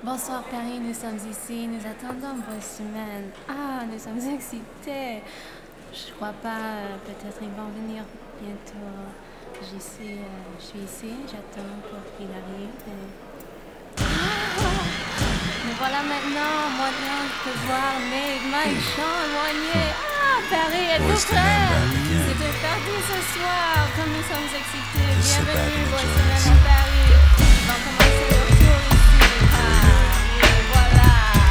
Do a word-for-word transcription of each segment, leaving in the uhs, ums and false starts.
Bonsoir Paris, nous sommes ici, nous attendons vos semaines. Ah, nous sommes excités. Je crois pas, euh, peut-être ils vont venir bientôt. Je suis, euh, je suis ici, j'attends pour qu'il arrive. Et... Ah, mais voilà maintenant, moyen de voir Meg, Mike, Sean, Moignet. Ah, Paris, êtes-vous prêts? C'est parti ce soir, comme nous sommes excités. Bienvenue, Boys to Men à Paris. On va commencer le tour ici. Ah, et voilà.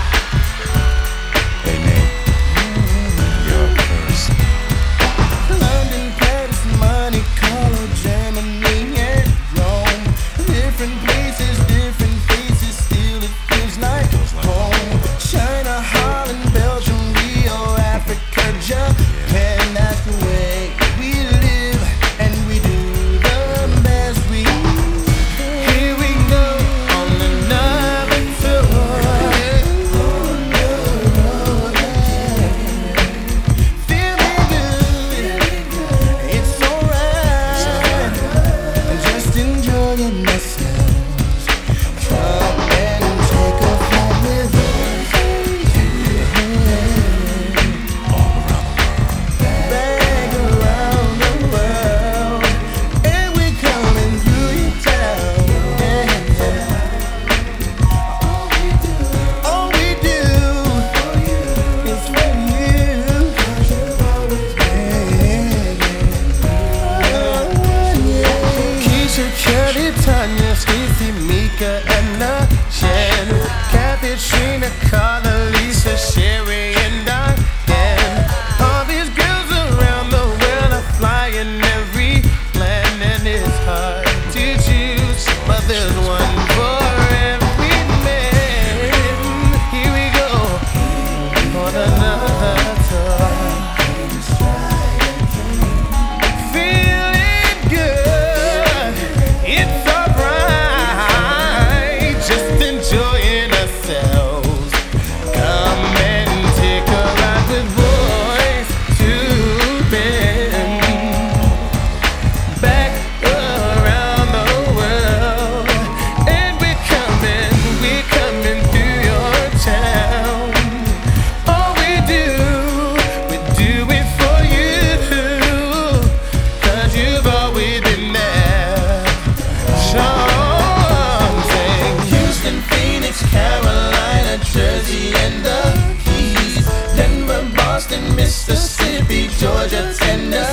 Hey Nate, you're up first. London, Paris, Monte Carlo, Germany, and Rome. Different places, different faces, still it feels like home. China, Holland, Belgium, Rio, Africa, Japan. That's the way we live, and we do the best we. Here we go on another tour. Feeling good, it's alright. Just enjoying ourselves. Come and take a flight with us. Bang around the world, and we're coming through your town. All we do is for you. Keisha, Kelly, Tanya, Stacy, Mika, Anna, Jen, Kathy, Trina, Carla, Lisa, Sherry, and Diane. All these girls around the world are flying every land, and it's hard to choose, but there's one for every man. Here we go on another tour. Feeling good, it's alright. Just enjoying ourselves. Come and take a ride with Boys to Men. Back around the world, and we're coming, we're coming through your town. All we do, we do it for you, 'cause you've always been there. Something. Houston, Phoenix, Carolina, Jersey, and the Keys, Denver, Boston, Mississippi, Georgia, Tennessee.